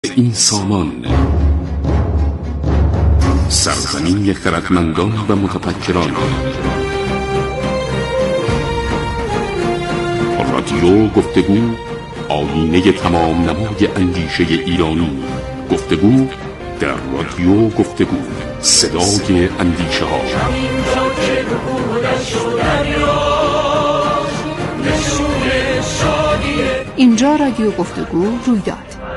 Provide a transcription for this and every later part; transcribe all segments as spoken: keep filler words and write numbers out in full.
این سامان، سرزمین خردمندان و متفکران، رادیو گفتگو، آیینه تمام نمای اندیشه ایرانی. گفتگو در رادیو گفتگو، صدای اندیشه ها. اینجا رادیو گفتگو رویداد.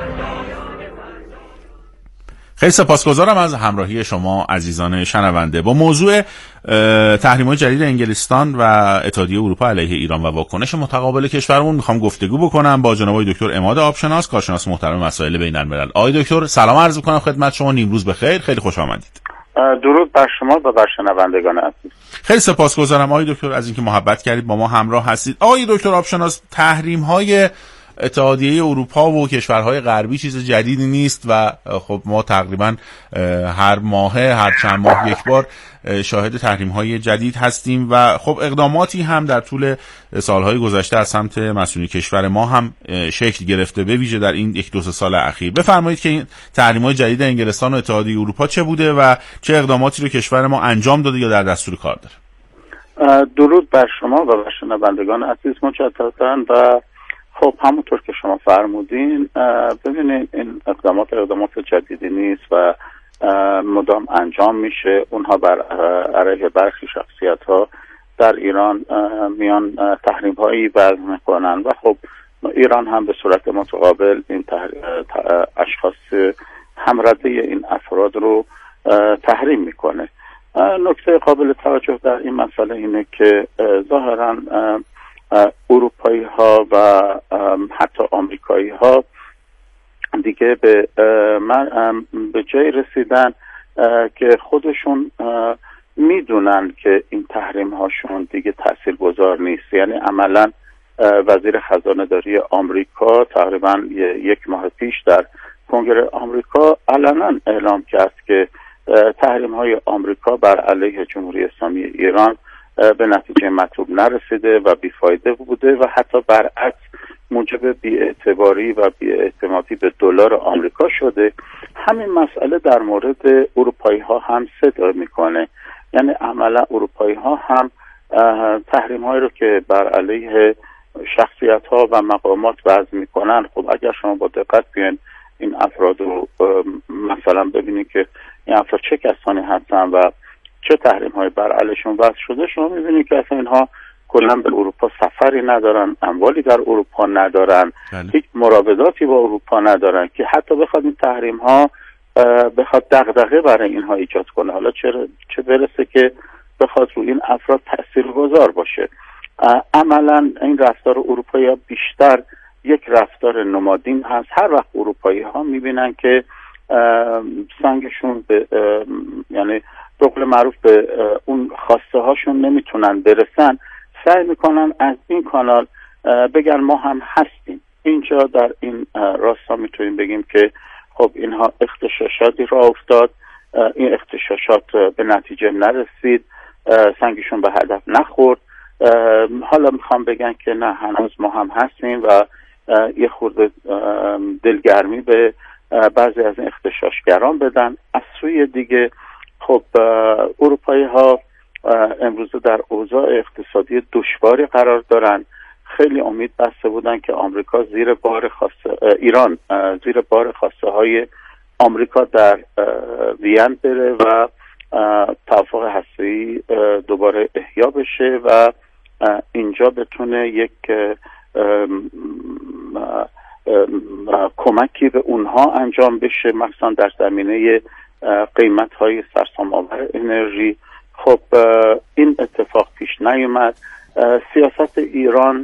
خیلی سپاسگزارم از همراهی شما عزیزان شنونده. با موضوع تحریم‌های جدید انگلستان و اتحادیه اروپا علیه ایران و واکنش متقابل کشورمون میخوام گفتگو بکنم با جناب دکتر عماد آبشناس، کارشناس محترم مسائل بین‌الملل. آقای دکتر سلام عرض می‌کنم خدمت شما، نیمروز بخیر، خیلی خوش آمدید. درود بر شما و بر شنوندگان عزیز. خیلی سپاسگزارم آقای دکتر از اینکه محبت کردید با ما همراه هستید. آقای دکتر آبشناس، تحریم‌های اتحادیه اروپا و کشورهای غربی چیز جدیدی نیست و خب ما تقریبا هر ماه هر چند ماه یک بار شاهد تحریم‌های جدید هستیم و خب اقداماتی هم در طول سالهای گذشته از سمت مسئولین کشور ما هم شکل گرفته، به ویژه در این یک دو سه سال اخیر. بفرمایید که این تحریم‌های جدید انگلستان و اتحادیه اروپا چه بوده و چه اقداماتی رو کشور ما انجام داده یا در دستور کار داره؟ درود بر شما و بر شنوندگان عزیز مجدداً. و خب همونطور که شما فرمودین، ببینید این اقدامات اقدامات جدیدی نیست و مدام انجام میشه. اونها بر علیه برخی شخصیت ها در ایران میان تحریم هایی وضع میکنن و خب ایران هم به صورت متقابل این اشخاص همرده این افراد رو تحریم میکنه. نکته قابل توجه در این مسئله اینه که ظاهراً اروپایی ها و حتی آمریکایی ها دیگه به به جای رسیدن که خودشون میدونن که این تحریم هاشون دیگه تاثیرگذار نیست. یعنی عملا وزیر خزانه داری آمریکا تقریبا یک ماه پیش در کنگره آمریکا علنا اعلام کرد که تحریم های آمریکا بر علیه جمهوری اسلامی ایران به نتیجه مطلوب نرسیده و بیفایده بوده و حتی برعکس موجب بی‌اعتباری و بی‌اعتمادی به دلار آمریکا شده. همین مسئله در مورد اروپایی ها هم صدق میکنه. یعنی عملا اروپایی ها هم تحریم هایی رو که بر علیه شخصیت ها و مقامات وضع میکنن، خب اگر شما با دقت بیاین این افراد رو مثلا ببینید که این افراد چه کسانی هستن و چه تحریم های بر علیشون وضع شده، شما میبینید که اصلا اینها کلا به اروپا سفری ندارن، اموالی در اروپا ندارن، بله. هیچ مراوداتی با اروپا ندارن که حتی بخواد این تحریم ها بخواد دغدغه برای اینها ایجاد کنه، حالا چه چه برسه که بخواد روی این افراد تاثیرگذار باشه. عملا این رفتار اروپایی ها بیشتر یک رفتار نمادین هست. هر وقت اروپایی ها میبینن که سنگشون به یعنی به قول معروف به اون خواسته هاشون نمیتونن برسن، سعی میکنن از این کانال بگن ما هم هستیم. اینجا در این راستا میتونیم بگیم که خب اینها اغتشاشاتی را افتاد، این اغتشاشات به نتیجه نرسید، سنگشون به هدف نخورد. حالا میخوام بگن که نه، هنوز ما هم هستیم و یه خورده دلگرمی به بعضی از این اغتشاشگران بدن. از سوی دیگه خب اروپایی ها امروزه در اوضاع اقتصادی دشواری قرار دارن. خیلی امید بسته بودن که آمریکا زیر بار خواسته ایران زیر بار خواسته های آمریکا در وین بره و توافق هسته‌ای دوباره احیا بشه و اینجا بتونه یک کمکی به اونها انجام بشه، مثلا در زمینه قیمت های سرسام آور انرژی. خب این اتفاق پیش نیومد. سیاست ایران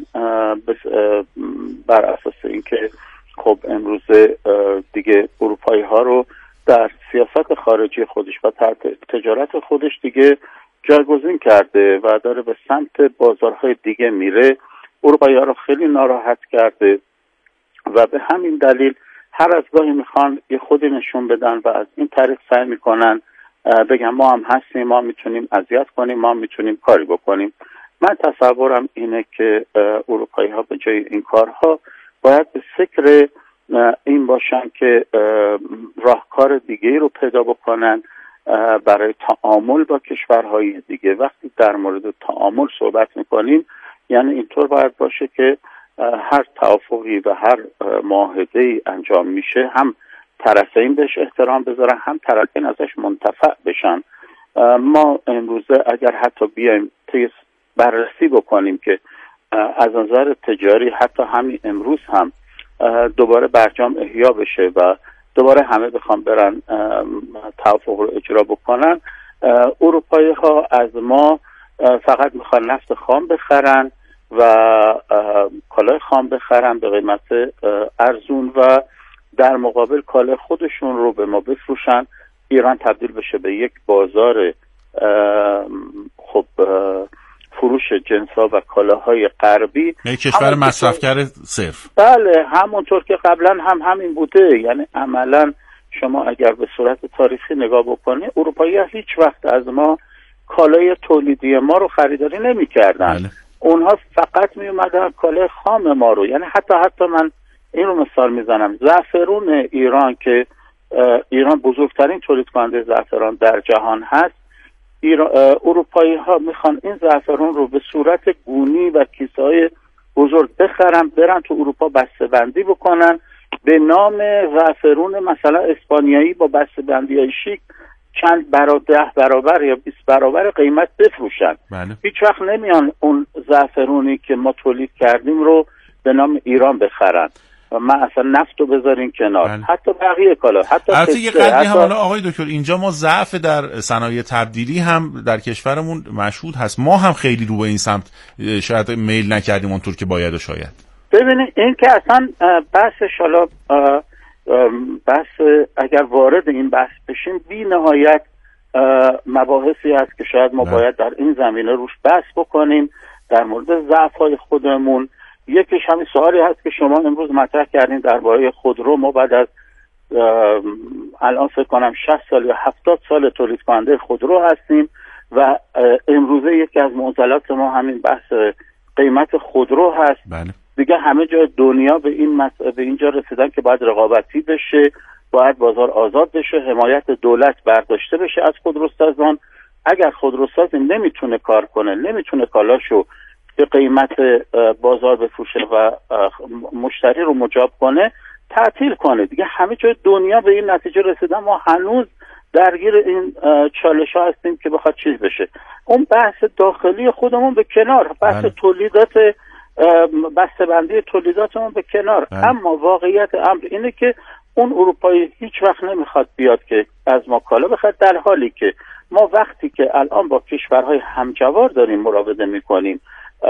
بر اساس اینکه خب امروز دیگه اروپایی ها رو در سیاست خارجی خودش و تجارت خودش دیگه جایگزین کرده و داره به سمت بازارهای دیگه میره. اروپایی ها رو خیلی ناراحت کرده و به همین دلیل هر از گاهی میخوان یه خودی نشون بدن و از این طریق سعی میکنن بگن ما هم هستیم، ما میتونیم اذیت کنیم، ما میتونیم کاری بکنیم. من تصورم اینه که اروپایی ها به جای این کارها باید به فکر این باشن که راهکار دیگه رو پیدا بکنن برای تعامل با کشورهای دیگه. وقتی در مورد تعامل صحبت میکنیم یعنی اینطور باید باشه که هر توافقی و هر معاهده‌ای انجام میشه هم طرفین بهش احترام بذارن، هم طرفین ازش منتفع بشن. ما امروزه اگر حتی بیایم بررسی بکنیم که از نظر تجاری حتی همین امروز هم دوباره برجام احیا بشه و دوباره همه بخوام برن توافق رو اجرا بکنن، اروپایی ها از ما فقط میخوان نفت خام بخرن و کالای خام بخرن به قیمت ارزون و در مقابل کالای خودشون رو به ما بفروشن. ایران تبدیل بشه به یک بازار خب فروش جنس‌ها و کالاهای غربی، یک کشور مصرفگر صرف. بله، همونطور که قبلا هم همین بوده. یعنی عملا شما اگر به صورت تاریخی نگاه بکنید، اروپایی‌ها هیچ وقت از ما کالای تولیدی ما رو خریداری نمی‌کردن. بله. اونها فقط میومدن کالای خام ما رو، یعنی حتی حتی من این رو مثال میزنم، زعفرون ایران که ایران بزرگترین تولید کننده زعفران در جهان هست، اروپایی ها میخوان این زعفران رو به صورت گونی و کیسه های بزرگ بخرن، برن تو اروپا بسته بندی بکنن به نام زعفرون مثلا اسپانیایی با بسته بندی های شیک چند برابر ده برابر یا بیست برابر قیمت بفروشن. بله. هیچ وقت نمیان اون زعفرونی که ما تولید کردیم رو به نام ایران بخرن و من اصلا نفت رو بذاریم کنار. بله. حتی بقیه کالا، حتی البته یه قضیه هم حالا آقای دکتر، اینجا ما ضعف در صنایع تبدیلی هم در کشورمون مشهود هست. ما هم خیلی رو به این سمت شاید میل نکردیم اونطور که باید و شاید. ببینید این که اصلا بحثش حالا بحث اگر وارد این بحث بشیم بی نهایت مباحثی هست که شاید ما باید در این زمینه روش بحث بکنیم در مورد ضعف‌های خودمون. یکیش همین سوالی هست که شما امروز مطرح کردین درباره خودرو. ما بعد از الان فکر کنم شصت سال یا هفتاد سال تولید کننده خودرو هستیم و امروزه یکی از معضلات ما همین بحث قیمت خودرو هست. بله. دیگه همه جای دنیا به این مس... به اینجا رسیدن که باید رقابتی بشه، باید بازار آزاد بشه، حمایت دولت برداشته بشه از خودروسازان. اگر خودروسازی نمیتونه کار کنه، نمیتونه کالاشو به قیمت بازار بفروشه و مشتری رو مجاب کنه، تعطیل کنه. دیگه همه جای دنیا به این نتیجه رسیدن. ما هنوز درگیر این چالش ها هستیم که بخواد چیز بشه. اون بحث داخلی خودمون به کنار، بحث بله. تولیدات بسته‌بندی تولیداتمون به کنار. بله. اما واقعیت امر اینه که اون اروپایی هیچ وقت نمیخواد بیاد که از ما کالا بخواد، در حالی که ما وقتی که الان با کشورهای همجوار داریم مراوده میکنیم،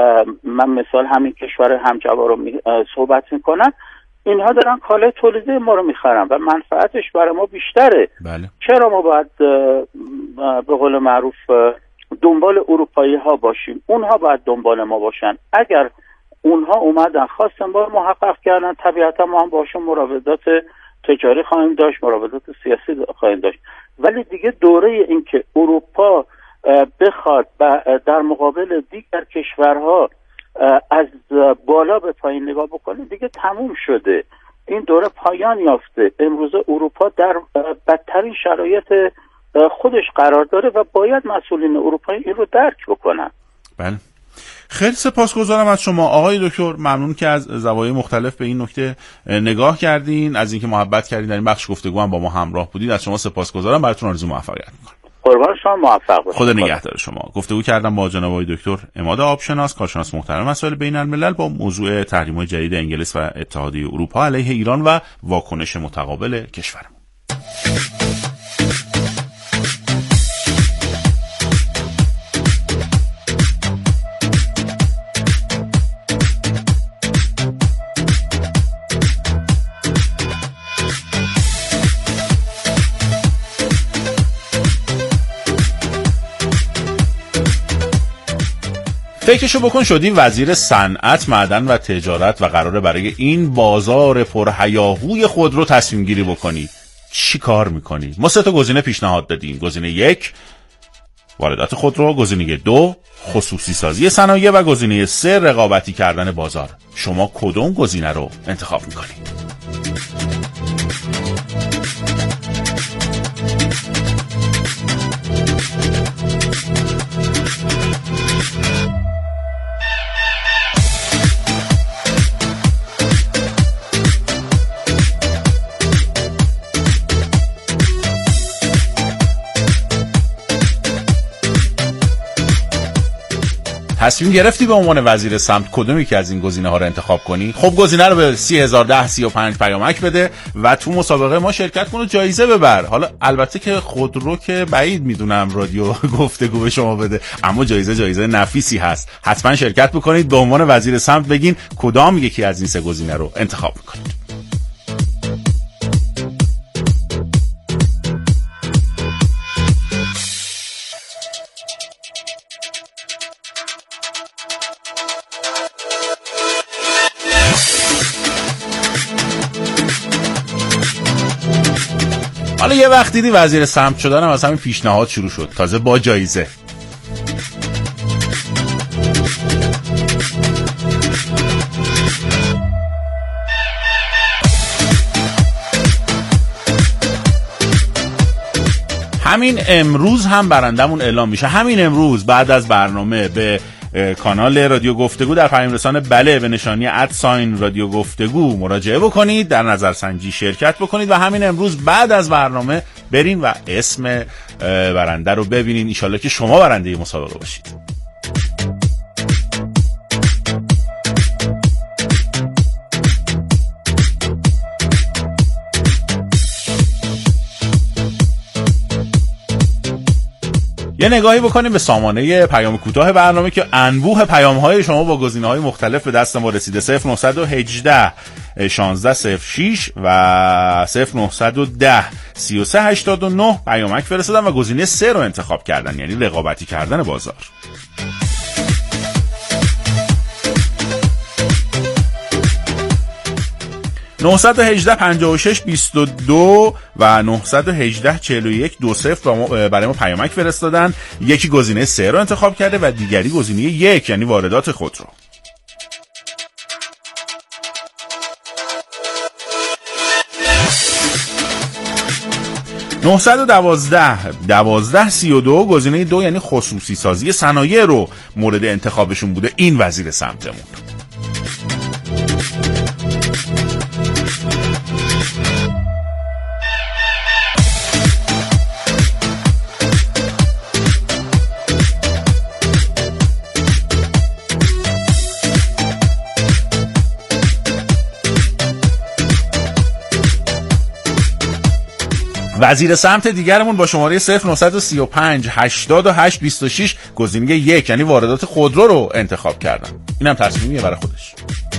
من مثال همین کشور همجوار رو می صحبت میکنم، اینها دارن کالای تولیدی ما رو میخرن و منفعتش برای ما بیشتره. بله. چرا ما باید به قول معروف دنبال اروپایی ها باشیم؟ اونها باید دنبال ما باشن. اگر اونها اومدن خواستن ما محقق کردن، طبیعتا ما هم باشون مراودات تجاری خواهیم داشت، مراودات سیاسی خواهیم داشت. ولی دیگه دوره این که اروپا بخواد در مقابل دیگر کشورها از بالا به پایین نگاه بکنه دیگه تموم شده. این دوره پایان یافته. امروز اروپا در بدترین شرایط خودش قرار داره و باید مسئولین اروپایی این رو درک بکنن. بله. خیلی سپاسگزارم از شما آقای دکتر، ممنون که از زوایای مختلف به این نکته نگاه کردین، از اینکه محبت کردین در این بخش گفتگو هم با ما همراه بودید. از شما سپاسگزارم، براتون آرزوی موفقیت می‌کنم. قربان شما، موفق باشید. خدا نگهدار شما. گفتگو کردم با جناب آقای دکتر عماد آبشناس، کارشناس محترم مسائل بین الملل، با موضوع تحریم‌های جدید انگلیس و اتحادیه اروپا علیه ایران و واکنش متقابل کشورمون. فکرشو بکن شدی وزیر صنعت، معدن و تجارت و قراره برای این بازار پرهیاهوی خودرو تصمیم گیری بکنی. چی کار میکنی؟ ما سه تا گزینه پیشنهاد دادیم. گزینه یک واردات خودرو، گزینه دو خصوصی سازی صنایع و گزینه سه رقابتی کردن بازار. شما کدوم گزینه رو انتخاب میکنی؟ تصمیم گرفتی به عنوان وزیر سمت کدومی که از این گزینه ها رو انتخاب کنی؟ خب گزینه رو به سی هزار ده سی و پنج پیامک بده و تو مسابقه ما شرکت کن و جایزه ببر. حالا البته که خودرو که بعید میدونم رادیو گفتگو به شما بده، اما جایزه جایزه نفیسی هست. حتما شرکت بکنید، به عنوان وزیر سمت بگین کدام یکی از این سه گزینه رو انتخاب میکنید. حالا یه وقت دیدی وزیر سمت شدنم از همین پیشنهاد شروع شد، تازه با جایزه. همین امروز هم برندمون اعلام میشه. همین امروز بعد از برنامه به کانال رادیو گفتگو در پیام رسان بله به نشانی ادساین رادیو گفتگو مراجعه بکنید، در نظرسنجی شرکت بکنید و همین امروز بعد از برنامه برین و اسم برنده رو ببینین. ان شاءالله که شما برنده مسابقه باشید. یه نگاهی بکنیم به سامانه پیام کوتاه برنامه که انبوه پیام‌های شما با گزینه‌های مختلف به دست ما رسیده. صفر نه یک هشت شانزده صفر شش و صفر نه یک صفر سه سه هشت نه پیامک فرستادن و گزینه سه رو انتخاب کردن، یعنی رقابتی کردن بازار. نه یک هشت پنج شش دو دو و نه یک هشت چهل و یک دو صفر برای ما پیامک فرستادن. یکی گزینه سه رو انتخاب کرده و دیگری گزینه یک، یعنی واردات خودرو. نه یک دو یک سی و دو گزینه دو، یعنی خصوصی سازی صنایع رو مورد انتخابشون بوده این وزیر سمتمون. وزیر سمت دیگرمون با شماره صفر نه سه پنج هشتاد و هشت بیست و شش گزینه یک، یعنی واردات خودرو رو انتخاب کردن. اینم تصمیمیه برای خودش.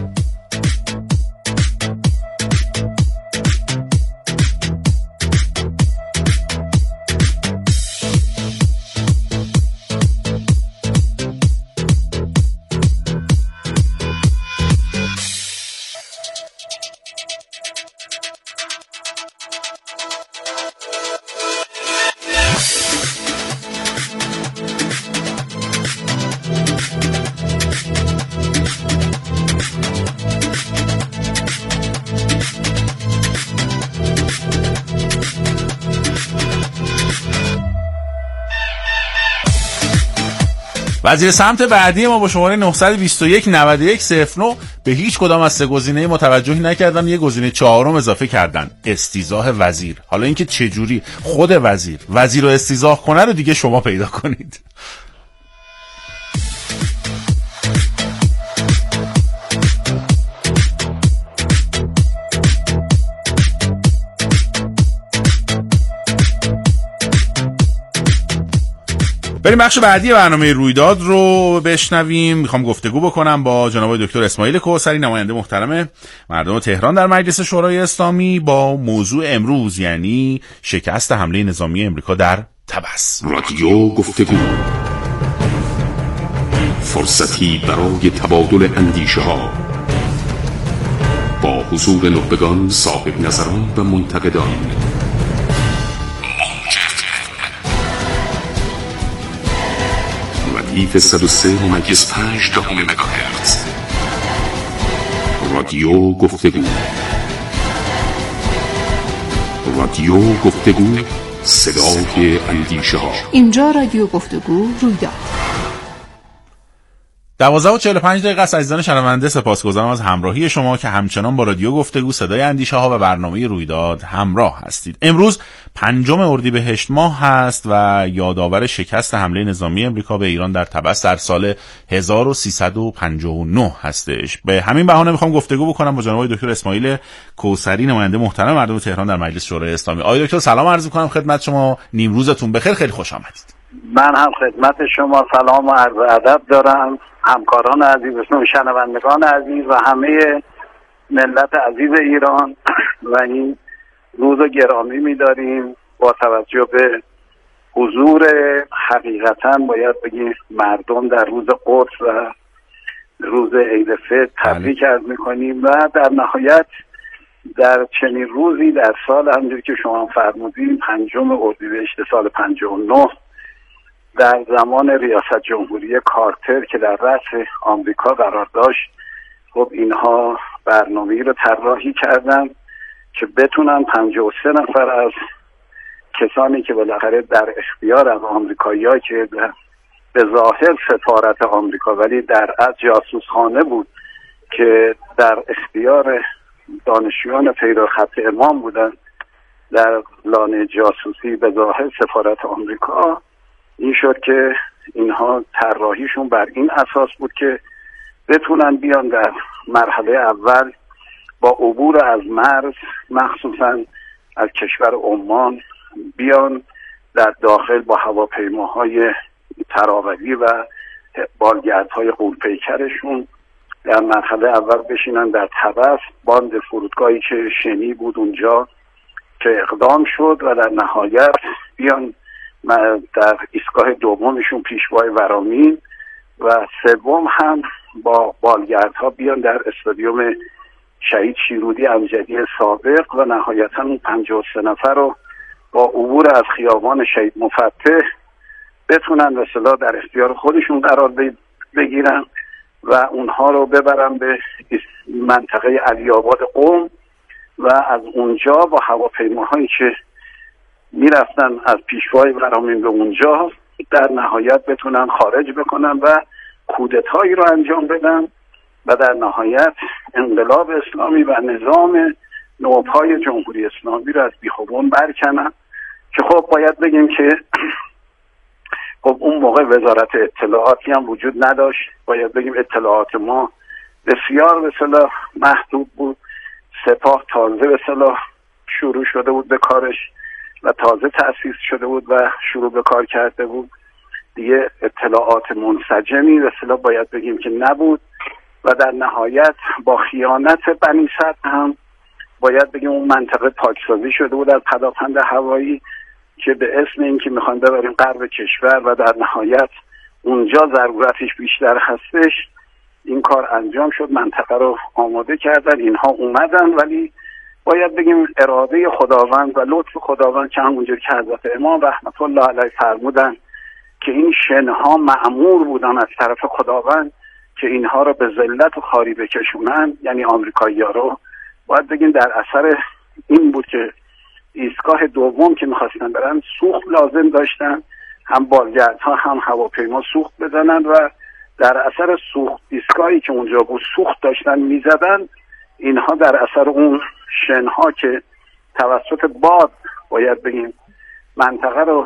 وزیر سمت بعدی ما با شماره نه دو یک نود و یک صفر نه به هیچ کدام از سه گزینه متوجهی نکردن، یه گزینه چهارم اضافه کردن، استیضاح وزیر. حالا اینکه چه جوری خود وزیر وزیر رو استیضاح کنه رو دیگه شما پیدا کنید. بریم بخش بعدی برنامه رویداد رو بشنویم. میخوام گفتگو بکنم با جناب دکتر اسماعیل کوثری، نماینده محترم مردم تهران در مجلس شورای اسلامی، با موضوع امروز، یعنی شکست حمله نظامی امریکا در طبس. رادیو گفتگو، فرصتی برای تبادل اندیشه ها با حضور نخبگان، صاحب نظران و منتقدان. ردیف صد و سه ممیز پنج دهم مگاهرتز. رادیو گفتگو، رادیو گفتگو، صدای اندیشه ها. اینجا رادیو گفتگو رویداد. دوازده و چهل و پنج دقیقه است. عزیزان شنونده سپاسگزارم از همراهی شما که همچنان با رادیو گفتگو صدای اندیشه ها و برنامه رویداد همراه هستید. امروز پنجم اردیبهشت ماه هست و یادآور شکست حمله نظامی امریکا به ایران در طبس در سال هزار و سیصد و پنجاه و نه هستش. به همین بهانه میخوام گفتگو بکنم با جناب دکتر اسماعیل کوثری، نماینده محترم مردم تهران در مجلس شورای اسلامی. آقای دکتر سلام عرض می‌کنم خدمت شما. نیمروزتون بخیر، خیلی خوش آمدید. من هم خدمت شما سلام و عرض ادب دارم، همکاران عزیز، شنوندگان عزیز و همه ملت عزیز ایران و این روز گرامی می‌داریم با توجه به حضور حقیقتاً باید بگیم مردم در روز قدس و روز عید فطر تبریک عرض می‌کنیم و در نهایت در چنین روزی در سال همونجوری که شما فرمودین پنجم اردیبهشت سال پنجاه و نه در زمان ریاست جمهوری کارتر که در رأس آمریکا قرار داشت، خب اینها برنامه‌ای رو طراحی کردن که بتونن پنجاه و سه نفر از کسانی که بالاخره در اختیار از آمریکایی‌ها که به ظاهر سفارت آمریکا ولی در از جاسوسخانه بود که در اختیار دانشجویان پیرو خط امام بودن در لانه جاسوسی به ظاهر سفارت آمریکا، این شد که اینها طراحیشون بر این اساس بود که بتونن بیان در مرحله اول با عبور از مرز مخصوصا از کشور عمان بیان در داخل با هواپیماهای تراولی و بالگردهای غول‌پیکرشون در مرحله اول بشینن در طبس باند فرودگاهی که شنی بود اونجا که اقدام شد و در نهایت بیان در ایستگاه دومشون پیشوای ورامین و سوم هم با بالگردها بیان در استادیوم شهید شیرودی امجدی سابق و نهایتا اون پنجاه و سه نفر رو با عبور از خیابان شهید مفتح بتونن به اصطلاح در اختیار خودشون قرار بگیرن و اونها رو ببرن به منطقه علی آباد قم و از اونجا با هواپیماهایی که میرفتن از پیشوای ورامین به اونجا در نهایت بتونن خارج بکنن و کودتایی رو انجام بدن و در نهایت انقلاب اسلامی و نظام نوپای جمهوری اسلامی رو از بیخوبون برکنن که خب باید بگیم که خب اون موقع وزارت اطلاعاتی هم وجود نداشت. باید بگیم اطلاعات ما بسیار به اصطلاح محدود بود. سپاه تازه به اصطلاح شروع شده بود به کارش و تازه تأسیس شده بود و شروع به کار کرده بود. دیگه اطلاعات منسجمی به اصطلاح باید بگیم که نبود و در نهایت با خیانت بنی صدر هم باید بگیم اون منطقه پاکسازی شده بود از پداپند هوایی که به اسم این که میخوان ببریم غرب کشور و در نهایت اونجا ضرورتش بیشتر هستش این کار انجام شد. منطقه رو آماده کردن، اینها اومدن، ولی باید بگیم اراده خداوند و لطف خداوند که همونجور که حضرت امام رحمت الله علیه فرمودن که این شنها مأمور بودن از طرف خداوند که اینها رو به ذلت و خواری بکشونن، یعنی آمریکایی‌ها رو. باید بگیم در اثر این بود که ایستگاه دوم که میخواستن برن سوخت لازم داشتن، هم بالگردها هم هواپیما سوخت بزنن و در اثر سوخت ایستگاهی که اونجا بود سوخت داشتن میزدن، اینها در اثر اون شنها که توسط باد باید بگیم منطقه رو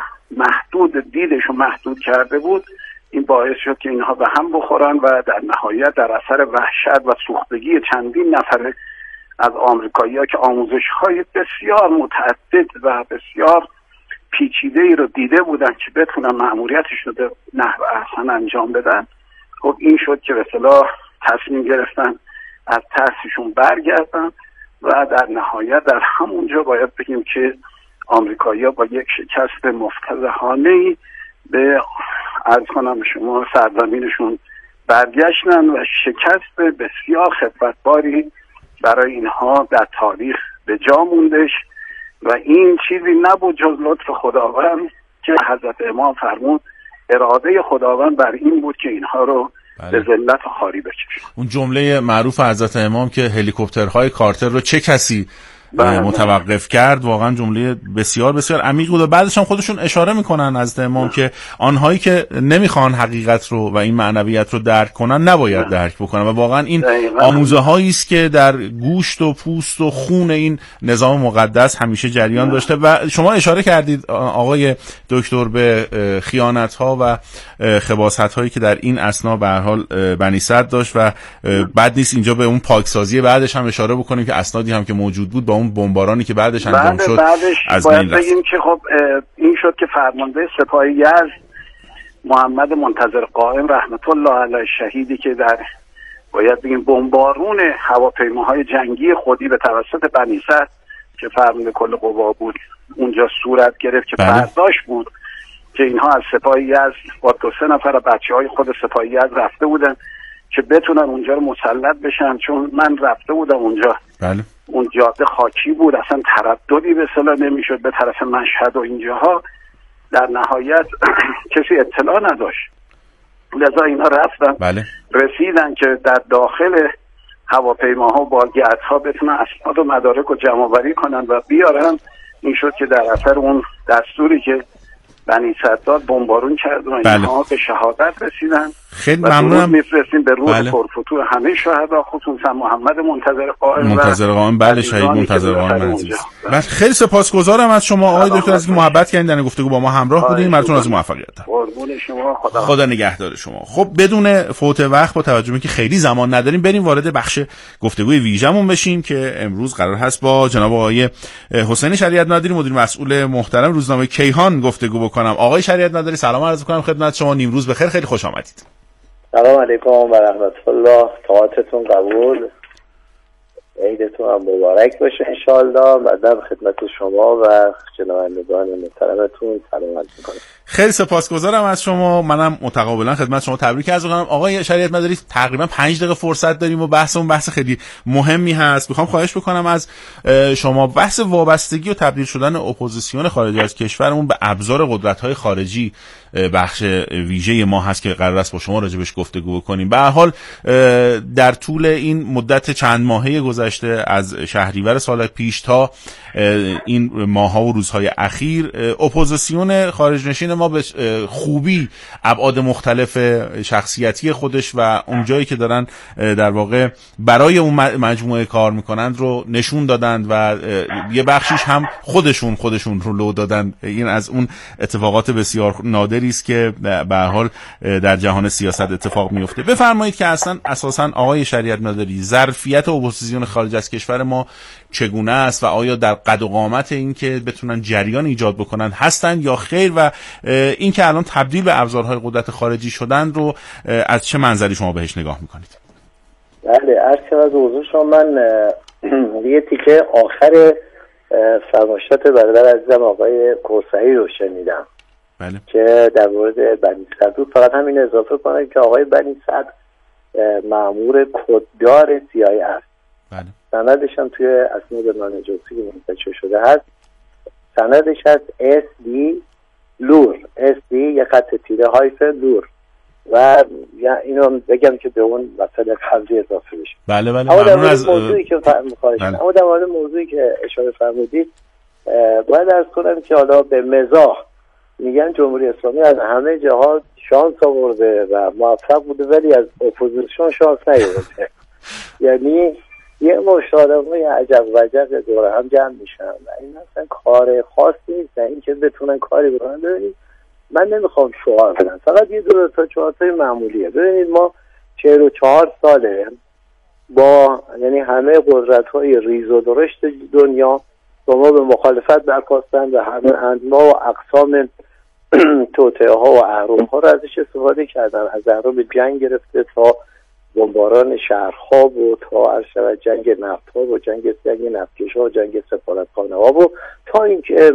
محدود دیدش رو محدود کرده بود، این باعث شد که اینها به هم بخورن و در نهایت در اثر وحشت و سوختگی چندین نفر از آمریکایی‌ها که آموزش‌های بسیار متعدد و بسیار پیچیده‌ای رو دیده بودن که بتونن مأموریتش رو به نحو احسن انجام بدن، خب این شد که به اصطلاح تصمیم گرفتن از ترسشون برگردن و در نهایت در همونجا باید بگیم که آمریکایی‌ها با یک شکست مفتضحانه‌ای به عرض کنم به شما سرزمینشون برگشتن و شکست بسیار خفتباری برای اینها در تاریخ به جا موندش و این چیزی نبود جز لطف خداوند که حضرت امام فرمود اراده خداوند بر این بود که اینها رو بله. به ذلت و خواری بکشن. اون جمله معروف حضرت امام که هلیکوپترهای کارتر رو چه کسی متوقف کرد واقعا جمله بسیار بسیار عمیق بود و بعدش هم خودشون اشاره میکنن از امام که آنهایی که نمیخوان حقیقت رو و این معنویت رو درک کنن نباید درک بکنن و واقعا این آموزه هایی است که در گوشت و پوست و خون این نظام مقدس همیشه جریان داشته و شما اشاره کردید آقای دکتر به خیانت ها و خباثت هایی که در این اثنا به هر حال بنی سعد داشت و بعد نیست اینجا به اون پاکسازی بعدش هم اشاره بکنیم که اسنادی هم که موجود بود با اون بمبارانی که بعدش انجام شد از باید بگیم که خب این شد که فرمانده سپاه یزد محمد منتظر قائم رحمت الله علیه شهیدی که در باید بگیم بمبارون هواپیماهای جنگی خودی به توسط بنی سعد که فرمانده کل قوا بود اونجا صورت گرفت که برداشت بود که اینها از سپاه یزد با دو سه نفر بچه های خود سپاه یزد رفته بودن که بتونن اونجا رو مسلط بشن، چون من رفته بودم اونجا. بله. اون جاده خاکی بود، اصلا ترددی به اصطلاح نمیشد به طرف مشهد و اینجاها. در نهایت کسی اطلاع نداشت، لذا اینا رفتن. بله. رسیدن که در داخل هواپیماها با گردها بتونن اسناد و مدارک رو جمع آوری کنن و بیارن. این شد که در اثر اون دستوری که بنی سعد بمبارون کرد و اینها به شهادت رسیدن. خیلی ممنونم. میفرستیم به روح بله. پرفتوح همه شهدا، خصوصا محمد منتظر قائم منتظر قائم بله شهید منتظر قائم عزیز. بله خیلی سپاسگزارم از شما آقای دکتر از اینکه محبت کردین در گفتگو با ما همراه بودین. ممنون از موفقیت. قربون شما. خدا خدا نگهدار شما. خب بدون فوت وقت با توجه به اینکه خیلی زمان نداریم بریم وارد بخش گفتگوی ویژمون بشیم که امروز قرار هست با جناب آقای حسین شریعت مداری مدیر مسئول محترم روزنامه کیهان گفتگو بکنم. آقای شریعت مداری سلام عرض می‌کنم خدمت شما. نیمروز بخیر، خیلی خوش آمدید. سلام علیکم و رحمت الله. طاعتتون قبول، عیدتون هم مبارک باشه انشاءالله. بعدم خدمت شما و شنوندگان محترمتون سلام عرض می‌کنم. خیلی سپاسگزارم از شما. منم متقابلا خدمت شما تبریک عرض می‌کنم. آقای شریعت مداری تقریبا پنج دقیقه فرصت داریم و بحثمون بحث خیلی مهمی هست. می‌خوام خواهش بکنم از شما بحث وابستگی و تبدیل شدن اپوزیسیون خارجی از کشورمون به ابزار قدرت‌های خارجی بخش ویژه ما هست که قرار است با شما راجبش گفتگو بکنیم. به هر حال در طول این مدت چند ماهه گذشته از شهریور سال پیش تا این ماه‌ها و روزهای اخیر اپوزیسیون خارج نشین ما به خوبی ابعاد مختلف شخصیتی خودش و اونجایی که دارن در واقع برای اون مجموعه کار میکنند رو نشون دادند و یه بخشیش هم خودشون خودشون رو لو دادن. این از اون اتفاقات بسیار نادری است که به هر حال در جهان سیاست اتفاق میفته. بفرمایید که اصلا اساسا آقای شریعت مداری ظرفیت اپوزیسیون خارج از کشور ما چگونه است و آیا در قد و قامت این که بتونن جریان ایجاد بکنن هستن یا خیر و این که الان تبدیل به ابزارهای قدرت خارجی شدن رو از چه منظری شما بهش نگاه میکنید؟ بله عرض کنم از حضور شما من یه تیکه آخر فرمایشات برادر عزیزم آقای کوثری رو شنیدم. بله. که در مورد بنی سعد بود. فقط همین اضافه کنم که آقای بنی سعد مأمور کددار سی آی است. بله. سندش هم توی اسناد نانجاسی که منتشر شده هست سندش هست اس دی لور اس دی یه خط تیره هایفن لور و اینو بگم که به اون مسئله قبلی اضافه بشه. بله بله. اما در مورد موضوعی که بله. اما در مورد موضوعی که اشاره فرمودید باید عرض کنم که حالا به مزاح میگن جمهوری اسلامی از همه جهات شانس آورده و موفق بوده ولی از اپوزیسیون شانس نیاورده. یعنی یه مشاورهای عجب وجب دوره هم جمع میشن و این اصلا کار خاصی نیست این که بتونن کاری بکنن. ببینید من نمیخوام شعار بدم، فقط یه دو تا چهار تای معمولیه. ببینید ما چهل و چهار ساله با یعنی همه قدرت‌های ریز و درشت دنیا با ما به مخالفت برخواستن و همه انواع و اقسام توطئه ها و اهرم ها را ازش استفاده کردن، از اهرم جنگ گرفته تا بمباران شهرها و تا عرض جنگ نفت ها و جنگ جنگ نفتکش ها و جنگ سفارتخانه ها و تا اینکه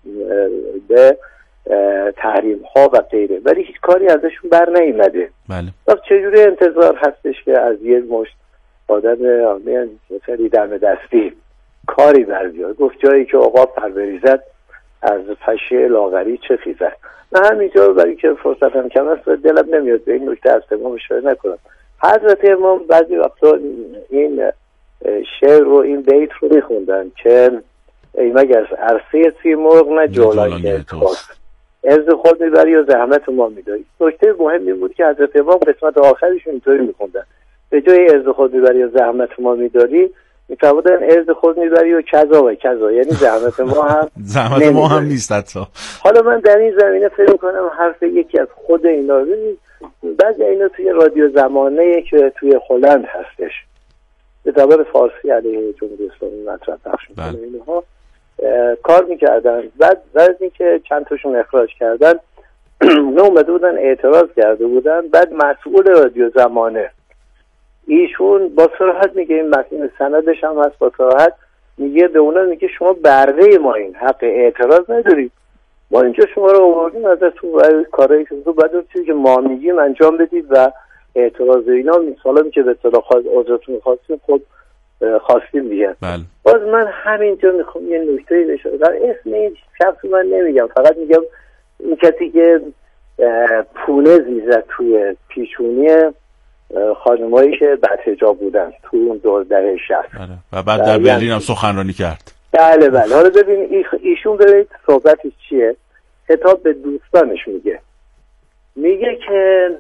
به تحریم ها و غیره، ولی هیچ کاری ازشون بر نیامده. بله. چجوری انتظار هستش که از یک مشت آدم مثلا دم دستی کاری بر بیاد؟ گفت جایی که عقاب پروریزد از پشه لاغری چه خیزد. نه همینجا برای که فرصت هم کم است دلم نمیاد به این نکته از امام اشاره نکنم. حضرت امام بعضی وقتا این شعر رو این بیت رو میخوندن که ای مگر عرصه سیمرغ نه جولان توست، عز خود میبری و زحمت ما میداری. نکته مهم این بود که حضرت امام قسمت آخرشون اینطوری میخوندن، به جای عز خود میبری و زحمت ما میداری میفرمودن عز خود میبری و کذا و کذا، یعنی زحمت ما هم زحمت ما هم نیست حتی. حالا من در این زمینه فکر میکنم حرف یکی از خود اینا، بعضی اینا توی رادیو زمانه که توی هلند هستش به زبان فارسی علیه جمهوری اسلامی مطرح پخش میکنه اینها کار میکردن. بعد بعد اینکه چند تاشون اخراج کردن نه اومده بودن اعتراض کرده بودن، بعد مسئول رادیو زمانه ایشون با صراحت میگه، این متن سندش هم هست، با صراحت میگه به اونا میگه شما برده ما این حق اعتراض ندارید، ما اینجا شما رو آوردیم ازتون و کارایی که تو بعد چیزی که ما میگیم انجام بدید و اعتراض اینا مثلا که به اصطلاح عذرتون خواستیم خب خواستیم دیگه. بله. باز من همینجا میخوام یه نکته بشه، در اسم این شخص من نمیگم، فقط میگم این کسی که پونه زیزد توی پیشونی خانمایی که بعد حجاب بودن تو اون دور دهه شصت و بعد در برلین هم سخنرانی کرد. بله بله. حالا ببین ایشون ببینید صحبتش چیه، خطاب به دوستانش میگه میگه که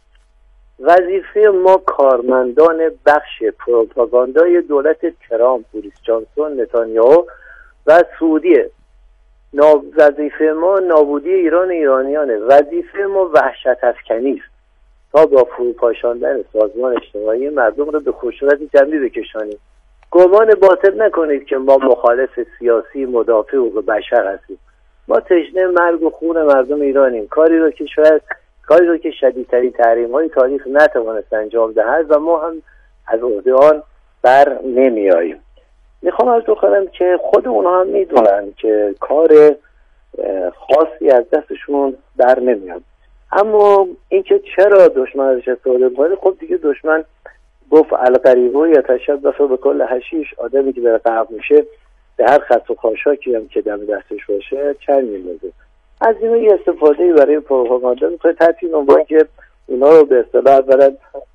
وظیفه ما کارمندان بخش پروپاگاندای دولت ترامپ، بوریس جانسون، نتانیاهو و سعودیه. وظیفه ما نابودی ایران ایرانیانه. وظیفه ما وحشت افکنی است تا با فروپاشاندن سازمان اجتماعی مردم رو به خشونت جمعی بکشانیم. گمان باطل نکنید که ما مخالف سیاسی مدافع حقوق بشر هستیم. ما تشنه مرگ و خون مردم ایرانیم، کاری رو که شاید کاری رو که شدیدترین تحریم‌های تاریخ نتوانست انجام دهد و ما هم از عهده آن بر نمیاییم. میخوام از تو کنم که خود اونها هم میدونن که کار خاصی از دستشون بر نمیاد، اما اینکه چرا دشمن ازش استفاده می‌کنه، خب دیگه دشمن گفت القریبو یا تشبث به کل حشیش، آدمی که بره غرق میشه به هر خط و خاشاکی هم که دم دستش باشه چند میندازه. از این یه استفاده برای پروپاگاندا می‌کنه تحت عنوان که اونا رو به اصطلاح اولا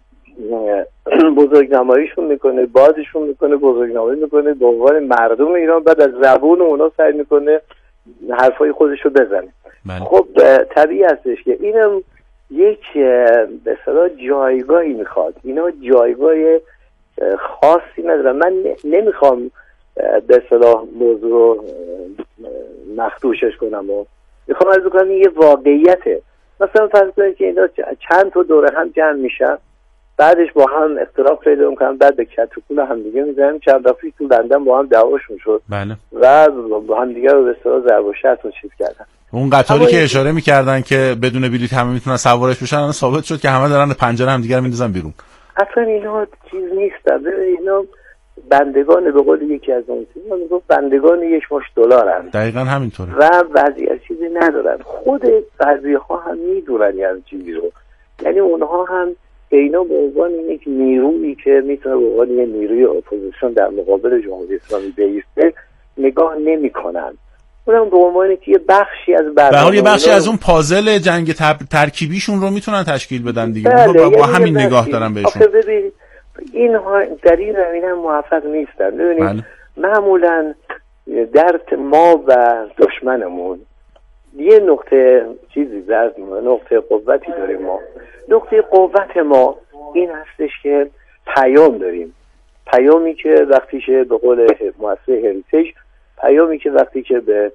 بزرگنماییشون میکنه، بازشون میکنه، بزرگنمایی میکنه به عنوان مردم ایران، بعد از زبون اونا سعی میکنه حرفای خودش رو بزنه. خب طبیعی هستش که اینم یک به اصطلاح جایگاهی میخواد، اینا جایگاه خاصی ندارن. من نمیخوام به اصطلاح موضوع رو مخدوشش کنم و میخوام عرض کنم این یه واقعیته. مثلا فرض کنید که اینا چند تا دوره هم جمع میشن، بعدش با هم اختلاف پیدا میکنن، بعد به کت و کول هم دیگه میزنن. چند دفعه تو لندن با هم دعواشون شد. بله. و با هم دیگه رو به اصطلاح ضرب و شتم و چیز کردن. اون قطاری که اشاره میکردن که بدون بلیط همه میتونن سوارش بشن، الان ثابت شد که همه دارن پنجره هم دیگه رو میندازن بیرون. اصلا اینا چیز نیستن، اینا بندگان به قول یکی از اون چیزا میگفت بندگان یک مش دلارن. دقیقاً همینطوره. و وضعیت چیزی ندارن. خود بعضی‌ها هم میدونن یعنی چیزی رو. یعنی اونها هم اینا به عنوان یک نیرویی که میتونه به عنوان یک نیروی اپوزیسیون در مقابل جمهوری اسلامی بایسته نگاه نمی‌کنن. اونم به عنوان که یه بخشی از برنامه یه بخشی از اون پازل جنگ ترکیبیشون رو میتونن تشکیل بدن دیگه. بله، با, با یعنی همین نگاه دارن بهشون. ببین اینها در این زمینه موفق نیستن. ببینید معمولا درد ما و دشمنمون یه نقطه چیزی در نقطه قوتی داریم. ما نقطه قوت ما این هستش که پیام داریم، پیامی که وقتی که به قول مؤسسه هریتیج، پیامی که وقتی که به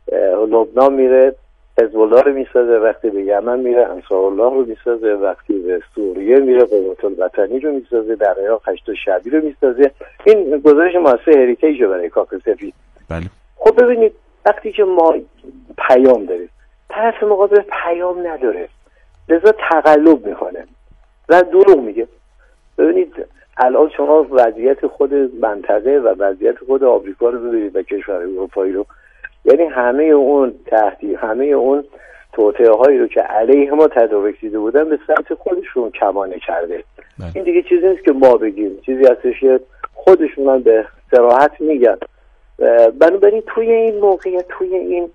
لبنان میره حزب الله رو میسازه، وقتی به یمن میره انصارالله رو میسازه، وقتی به سوریه میره قوات الوطنی رو میسازه، در عراق هشت شعبی رو میسازه. این گزارش مؤسسه هریتیج برای کاخ سفید. بله. خب ببینید وقتی که ما پیام داریم، طرف مقابل پیام نداره، لذا تقلب میکنه و دروغ میگه. ببینید الان شما وضعیت خود منطقه و وضعیت خود آمریکا رو ببینید و کشورهای اروپایی رو، یعنی همه اون تهدید، همه اون توطئه هایی رو که علیه ما تدارک دیده بودن به سمت خودشون کمانه کرده. بله. این دیگه چیزی نیست که ما بگیم، چیزی هستش که خودشون هم به صراحت میگن. بنابراین توی این موقعیت، توی این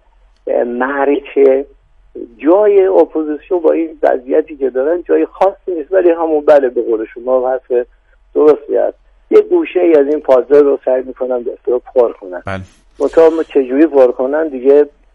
معرکه، جای اپوزیسیون با این وضعیتی که دارن جای خاصی نیست. ولی همون بله به قول شما حرف درستی هست. یه گوشه ای از این پازل رو سعی میکنن به اصطلاح پر کنن. بله. منتها چجوری پر کنن دیگه